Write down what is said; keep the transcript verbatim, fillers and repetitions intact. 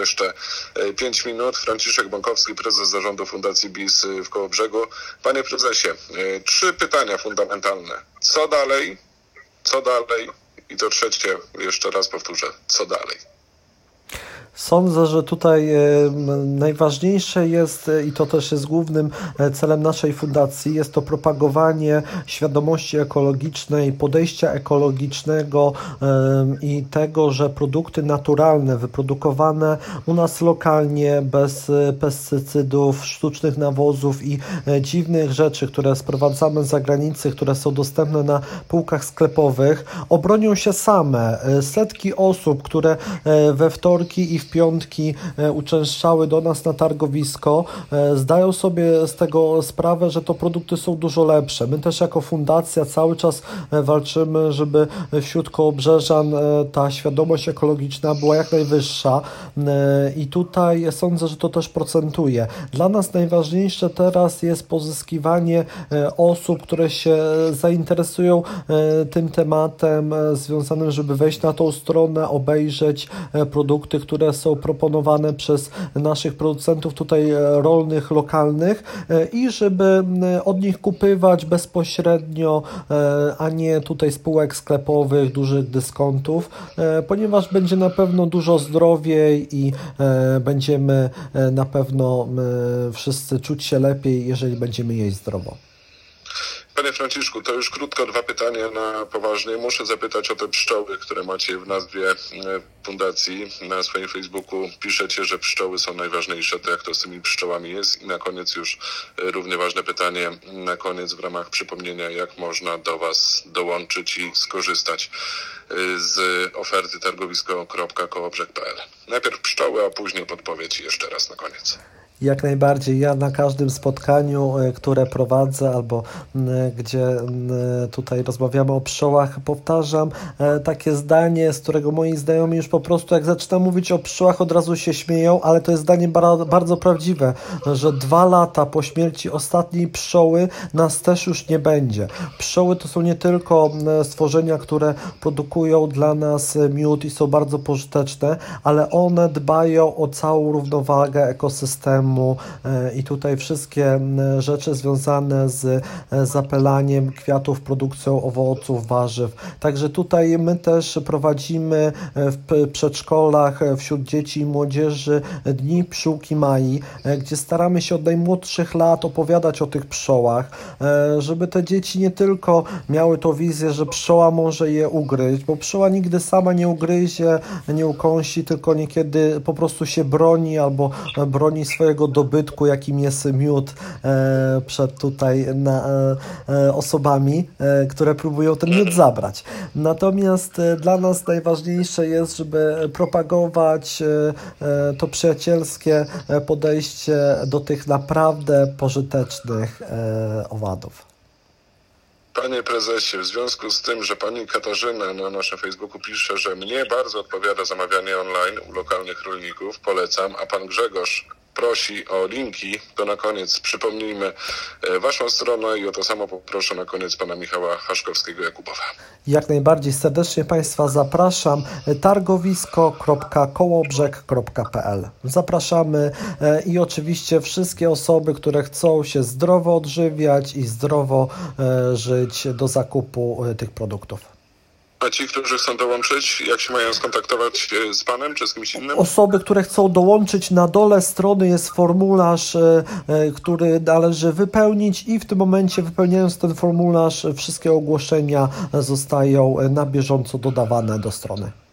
jeszcze pięć minut. Franciszek Bąkowski, prezes zarządu Fundacji B I S w Kołobrzegu. Panie prezesie, trzy pytania fundamentalne. Co dalej? Co dalej? I to trzecie, jeszcze raz powtórzę, co dalej? Sądzę, że tutaj najważniejsze jest, i to też jest głównym celem naszej fundacji, jest to propagowanie świadomości ekologicznej, podejścia ekologicznego i tego, że produkty naturalne, wyprodukowane u nas lokalnie, bez pestycydów, sztucznych nawozów i dziwnych rzeczy, które sprowadzamy z zagranicy, które są dostępne na półkach sklepowych, obronią się same. Setki osób, które we wtorki i w piątki uczęszczały do nas na targowisko, zdają sobie z tego sprawę, że to produkty są dużo lepsze. My też jako fundacja cały czas walczymy, żeby wśród kołobrzeżan ta świadomość ekologiczna była jak najwyższa i tutaj sądzę, że to też procentuje. Dla nas najważniejsze teraz jest pozyskiwanie osób, które się zainteresują tym tematem związanym, żeby wejść na tą stronę, obejrzeć produkty, które są proponowane przez naszych producentów tutaj rolnych, lokalnych i żeby od nich kupywać bezpośrednio, a nie tutaj spółek sklepowych, dużych dyskontów, ponieważ będzie na pewno dużo zdrowiej i będziemy na pewno wszyscy czuć się lepiej, jeżeli będziemy jeść zdrowo. Panie Franciszku, to już krótko dwa pytania na poważnie. Muszę zapytać o te pszczoły, które macie w nazwie fundacji. Na swoim Facebooku piszecie, że pszczoły są najważniejsze. To jak to z tymi pszczołami jest? I na koniec już równie ważne pytanie, na koniec w ramach przypomnienia, jak można do Was dołączyć i skorzystać z oferty targowisko kropka kołobrzeg kropka p l. Najpierw pszczoły, a później podpowiedź jeszcze raz na koniec. Jak najbardziej. Ja na każdym spotkaniu, które prowadzę albo gdzie tutaj rozmawiamy o pszczołach, powtarzam takie zdanie, z którego moi znajomi już po prostu jak zaczynam mówić o pszczołach, od razu się śmieją, ale to jest zdanie bardzo prawdziwe, że dwa lata po śmierci ostatniej pszczoły nas też już nie będzie. Pszczoły to są nie tylko stworzenia, które produkują dla nas miód i są bardzo pożyteczne, ale one dbają o całą równowagę ekosystemu i tutaj wszystkie rzeczy związane z zapelaniem kwiatów, produkcją owoców, warzyw. Także tutaj my też prowadzimy w przedszkolach wśród dzieci i młodzieży Dni Pszczółki Mai, gdzie staramy się od najmłodszych lat opowiadać o tych pszczołach, żeby te dzieci nie tylko miały tą wizję, że pszczoła może je ugryźć, bo pszczoła nigdy sama nie ugryzie, nie ukąsi, tylko niekiedy po prostu się broni albo broni swojego dobytku, jakim jest miód e, przed tutaj na, e, osobami, e, które próbują ten miód zabrać. Natomiast e, dla nas najważniejsze jest, żeby propagować e, e, to przyjacielskie podejście do tych naprawdę pożytecznych e, owadów. Panie prezesie, w związku z tym, że pani Katarzyna na naszym Facebooku pisze, że mnie bardzo odpowiada zamawianie online u lokalnych rolników, polecam, a pan Grzegorz prosi o linki, to na koniec przypomnijmy Waszą stronę i o to samo poproszę na koniec pana Michała Haszkowskiego-Jakubowa. Jak najbardziej serdecznie Państwa zapraszam. targowisko kropka kołobrzeg kropka p l. Zapraszamy i oczywiście wszystkie osoby, które chcą się zdrowo odżywiać i zdrowo żyć do zakupu tych produktów. A ci, którzy chcą dołączyć, jak się mają skontaktować z panem czy z kimś innym? Osoby, które chcą dołączyć, na dole strony jest formularz, który należy wypełnić i w tym momencie, wypełniając ten formularz, wszystkie ogłoszenia zostają na bieżąco dodawane do strony.